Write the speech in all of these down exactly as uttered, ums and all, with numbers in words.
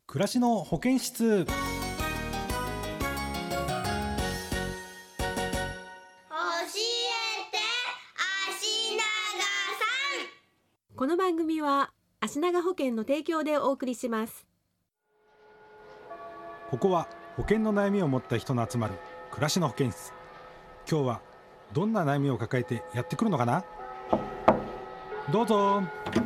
暮らしの保健室。 教えて足長さん。 この番組は足長保険の提供でお送りします。 ここは保険の悩みを持った人の集まる暮らしの保健室。今日はどんな悩みを抱えてやってくるのかな。どうぞ。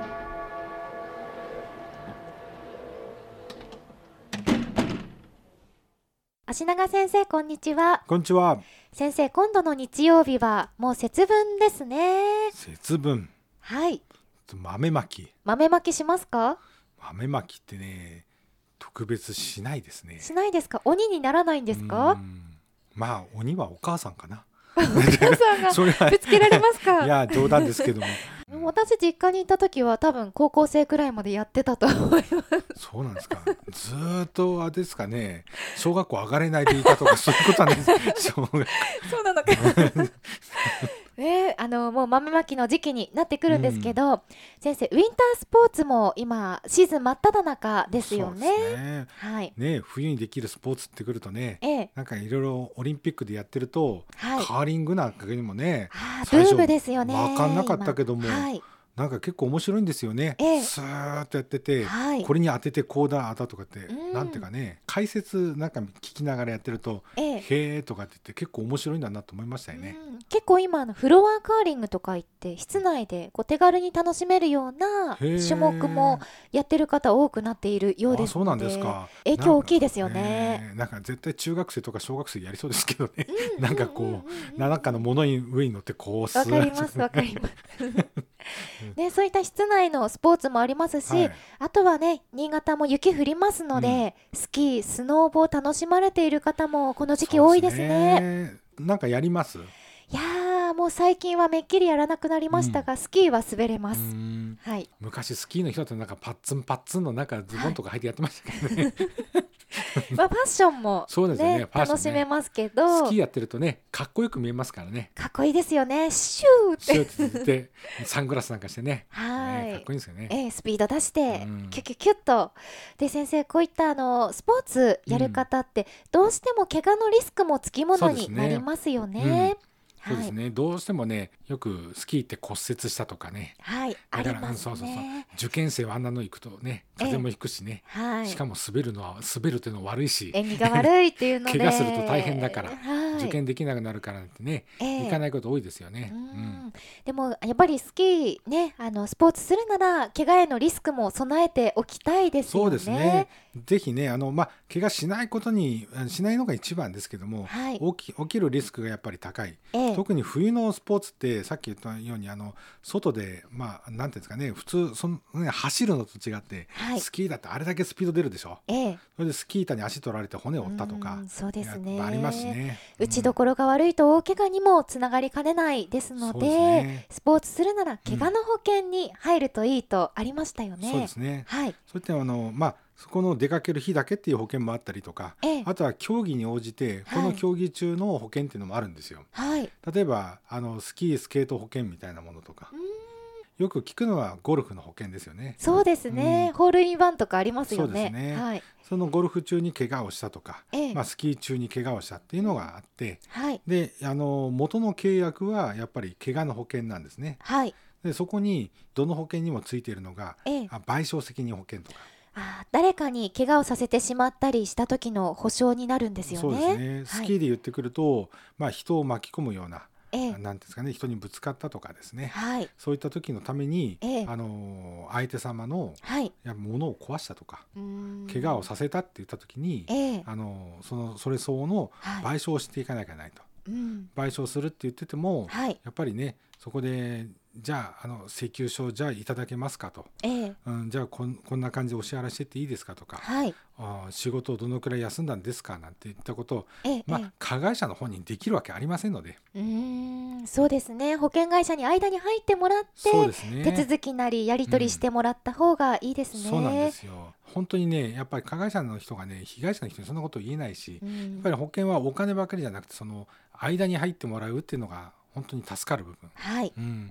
足長先生、こんにちは。 こんにちは。 先生、今度の日曜日はもう節分ですね。 節分。 はい。 豆まき。 豆まきしますか？ 豆まきってね、特別しないですね。 しないですか？鬼にならないんですか？ うん、まあ鬼はお母さんかな。 お母さんがそれはぶつけられますか？ いや冗談ですけども。 私実家にいた時は多分高校生くらいまでやってたと思います。 そうなんですか。ずーっとあれですかね、小学校上がれないでいたとかそういうことはないです。小学そうなのか。えー、あのもう豆まきの時期になってくるんですけど、うん、先生ウィンタースポーツも今シーズン真っ只中ですよね。 そうですね。 はい。 ね、冬にできるスポーツってくるとね、 ええ、 なんかいろいろオリンピックでやってると、はい、カーリングなんかにもね、 あブームですよね。 分かんなかったけども、 はい、 なんか結構面白いんですよね。 ええ、 スーッとやってて、はい、これに当ててこうだあだとかって、うん、なんていうかね、解説なんか聞きながらやってると、ええ、へーとかって言って結構面白いんだなと思いましたよね。 うん、結構今のフロアカーリングとか言って室内でこう手軽に楽しめるような種目もやってる方多くなっているようですので、 そうなんですか。 影響大きいですよね。 なんか絶対中学生とか小学生やりそうですけどね。なんかこうなんかのものに上に乗ってこうすわかりますわかります。ね、そういった室内のスポーツもありますし、はい、あとはね新潟も雪降りますので、うん、スキースノーボー楽しまれている方もこの時期多いですね。 そうですね。なんかやります？ いやーもう最近はめっきりやらなくなりましたが、うん、スキーは滑れます。はい、 昔スキーの人ってなんかパッツンパッツンのなんかズボンとか履いてやってましたけどね。 まあファッションも、ね、 そうですね、 楽しめますけど、 スキーやってるとねかっこよく見えますからね。 かっこいいですよね。シューってシューって言ってサングラスなんかしてね、 はい、 ね、かっこいいですよね。 えー、スピード出して、うん、キュキュキュッと。で先生、こういったあのスポーツやる方って、うん、どうしても怪我のリスクもつきものになりますよね。 そうですね、どうしてもねよくスキーって骨折したとかね、 はい、 だからありますね。 そうそうそう、受験生はあんなの行くとね風邪もひくしね、えーはい、しかも滑るのは滑るっていうのは悪いし縁起が悪いっていうので怪我すると大変だから、 はい、 受験できなくなるからってね、えー、行かないこと多いですよね。 うんうん、でもやっぱりスキーね、あのスポーツするなら怪我へのリスクも備えておきたいですよね。 そうですね、ぜひねあの、まあ、怪我しないことにしないのが一番ですけども、はい、起き、起きるリスクがやっぱり高い、えー、特に冬のスポーツってさっき言ったようにあの外でまあなんていうんですかね、普通その、ね、走るのと違って、はい、スキーだってあれだけスピード出るでしょ、えー、それでスキー板に足取られて骨を折ったとか、 そうですね、 ありますしね、 打ちどころが悪いと大怪我にもつながりかねないですの で, で、ね、スポーツするなら怪我の保険に入るといいとありましたよね。 うん、そうですね、 はい、 そういったあのまあそこの出かける日だけっていう保険もあったりとか、ええ、あとは競技に応じてこの競技中の保険っていうのもあるんですよ。はい、例えばあのスキースケート保険みたいなものとか、よく聞くのはゴルフの保険ですよね。 そうですね、うん、ホールインワンとかありますよね。 そうですね、はい、そのゴルフ中に怪我をしたとか、ええまあ、スキー中に怪我をしたっていうのがあって、はい、であの元の契約はやっぱり怪我の保険なんですね。はい、でそこにどの保険にもついているのが、ええ、賠償責任保険とか、 あ、誰かに怪我をさせてしまったりした時の保証になるんですよね。 そうですね、はい、スキーで言ってくると、まあ、人を巻き込むような、ええ、なんですかね、人にぶつかったとかですね、はい、そういった時のために、ええ、あの相手様の、はい、いや物を壊したとか怪我をさせたって言った時に、ええ、あのそのそれ相応の賠償をしていかなきゃいけないと、はい、賠償するって言ってても、はい、やっぱりねそこでじゃあ、あの請求書じゃあいただけますかと、ええうん、じゃあこ ん, こんな感じでお支払いしてっていいですかとか、はい、あ仕事をどのくらい休んだんですかなんていったことを、ええまあ、加害者の本人できるわけありませんので、 うーんそうですね、保険会社に間に入ってもらって、そうですね、手続きなりやり取りしてもらった方がいいですね。 うん、そうなんですよ。本当にねやっぱり加害者の人がね被害者の人にそんなこと言えないし、うん、やっぱり保険はお金ばかりじゃなくてその間に入ってもらうっていうのが本当に助かる部分、はいうん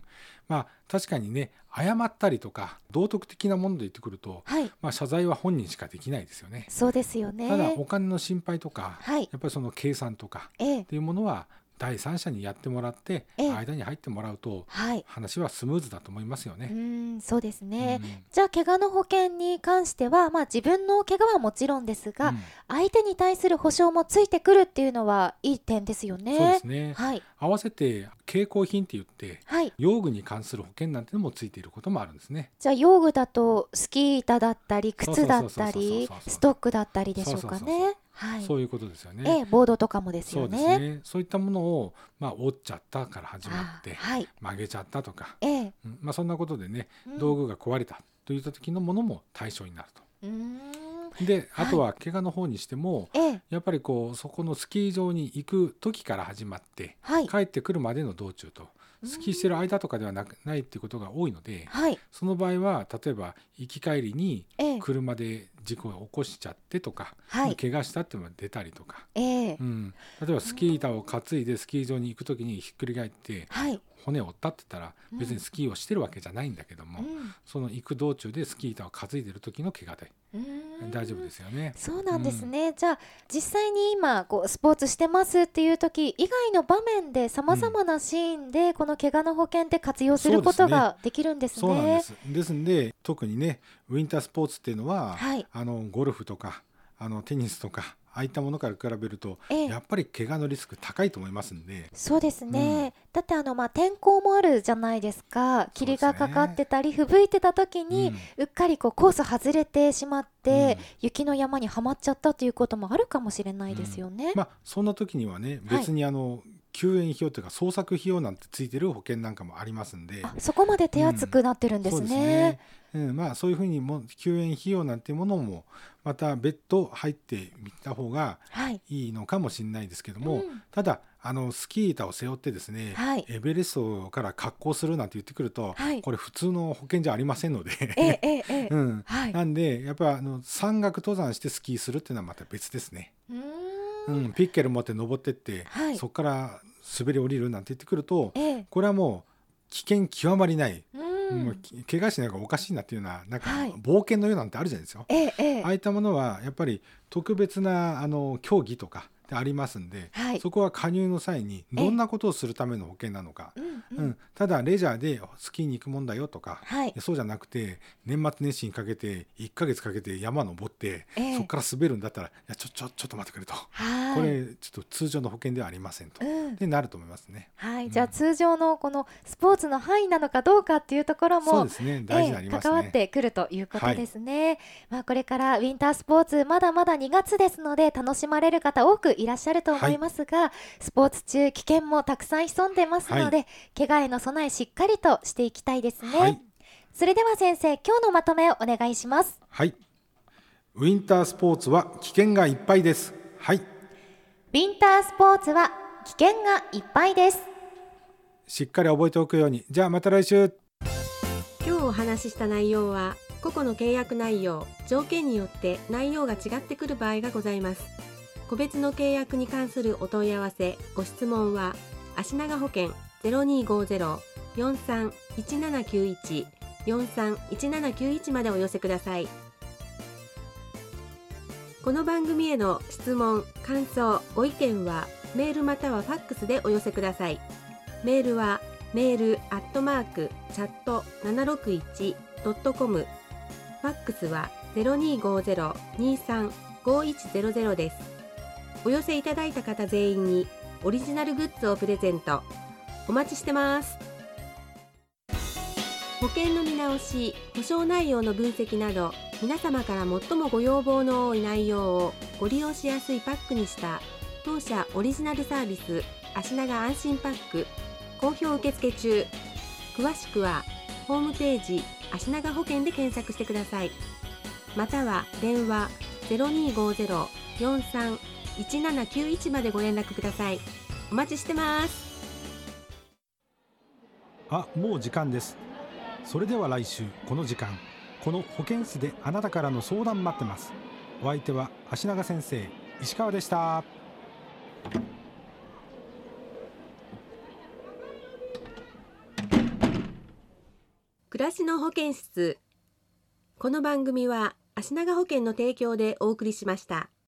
まあ確かにね、謝ったりとか道徳的なもので言ってくると、はい、まあ謝罪は本人しかできないですよね。 そうですよね。 ただお金の心配とか、はい、やっぱりその計算とかっていうものは、ええ、第三者にやってもらって間に入ってもらうと話はスムーズだと思いますよね。 うん、そうですね、うん、じゃあ怪我の保険に関しては、まあ、自分の怪我はもちろんですが、うん、相手に対する保証もついてくるっていうのはいい点ですよね。 そうですね、はい、合わせて携行品って言って、はい、用具に関する保険なんてのもついていることもあるんですね。 じゃあ用具だとスキー板だったり靴だったりストックだったりでしょうかね。はい、 そういうことですよね。 ええ、ボードとかもですよね。 そうですね。そういったものを、まあ、折っちゃったから始まって、はい、曲げちゃったとか、ええ、うん、まあ、そんなことでね、うん、道具が壊れたといった時のものも対象になると。うーん、で、あとは怪我の方にしても、はい、やっぱりこうそこのスキー場に行く時から始まって、はい、帰ってくるまでの道中と。スキーしてる間とかではなくないっていうことが多いので、はい、その場合は例えば行き帰りに車で事故を起こしちゃってとか、ええ、怪我したっていうのが出たりとか、ええ、うん、例えばスキー板を担いでスキー場に行くときにひっくり返って、はい、骨を折ったって言ったら別にスキーをしてるわけじゃないんだけども、うん、その行く道中でスキー板を担いでる時の怪我で大丈夫ですよね。 そうなんですね、うん、じゃあ実際に今こうスポーツしてますっていう時以外の場面でさまざまなシーンでこの怪我の保険って活用することができるんですね。 そうなんです。ですんで特にねウィンタースポーツっていうのは、はい、あのゴルフとかあのテニスとかああいったものから比べると、ええ、やっぱり怪我のリスク高いと思いますんで。 そうですね、うん、だってあの、まあ、天候もあるじゃないですか。霧がかかってたり吹雪いてた時に、うん、うっかりこうコース外れてしまって、うん、雪の山にはまっちゃったということもあるかもしれないですよね、うん、 まあ、そんな時にはね別にあの、はい、救援費用というか捜索費用なんてついてる保険なんかもありますんで。 あ、そこまで手厚くなってるんですね、うん、そうですね、 うん、まあ、そういうふうにも救援費用なんていうものもまた別途入ってみた方がいいのかもしれないですけども、はい、うん、ただあのスキー板を背負ってですね、はい、エベレストから滑降するなんて言ってくると、はい、これ普通の保険じゃありませんのでえええうん、はい、なんでやっぱあの山岳登山してスキーするっていうのはまた別ですね。うーん、うん、ピッケル持って登ってって、はい、そこから滑り降りるなんて言ってくると、ええ、これはもう危険極まりない、うん、もう怪我しない方がおかしいなっていうような、なんか冒険のようなんてあるじゃないですか、はい、ああいったものはやっぱり特別なあの競技とかありますんで、はい、そこは加入の際にどんなことをするための保険なのか、うんうん、ただレジャーでスキーに行くもんだよとか、はい、そうじゃなくて年末年始にかけていっかげつかけて山登って、えー、そこから滑るんだったらいやちょちょちょっと待ってくれと、これちょっと通常の保険ではありませんと、うん、でなると思いますね。 はい、うん、じゃあ通常のこのスポーツの範囲なのかどうかっていうところもそうですね、大事になりますね、 関わってくるということですね、はい、まあ、これからウィンタースポーツまだまだにがつですので楽しまれる方多くいらっしゃると思いますが、はい、スポーツ中危険もたくさん潜んでますので、はい、怪我への備えしっかりとしていきたいですね、はい、それでは先生今日のまとめをお願いします。 はい、ウィンタースポーツは危険がいっぱいです。はい、ウィンタースポーツは危険がいっぱいです。 しっかり覚えておくように。じゃあまた来週。 今日お話しした内容は個々の契約内容、条件によって内容が違ってくる場合がございます。個別の契約に関するお問い合わせ、ご質問は足長保険 ゼロにーごーゼロ よんさん いちななきゅういち よんさん いちななきゅういちまでお寄せください。この番組への質問、感想、ご意見はメールまたはファックスでお寄せください。メールはメールアットマークチャットななろくいちドットコム、ファックスは ゼロにーごーゼロ にーさん ごーいちゼロゼロ です。お寄せいただいた方全員にオリジナルグッズをプレゼント。お待ちしてます。保険の見直し、保証内容の分析など皆様から最もご要望の多い内容をご利用しやすいパックにした当社オリジナルサービス足長安心パック好評受付中。詳しくはホームページ足長保険で検索してください。または電話 ゼロにーごーゼロ よんさん いちななきゅういちまでご連絡ください。お待ちしてます。 あ、もう時間です。それでは来週この時間、この保健室であなたからの相談待ってます。お相手は足長先生石川でした。 暮らしの保健室。この番組は足長保険の提供でお送りしました。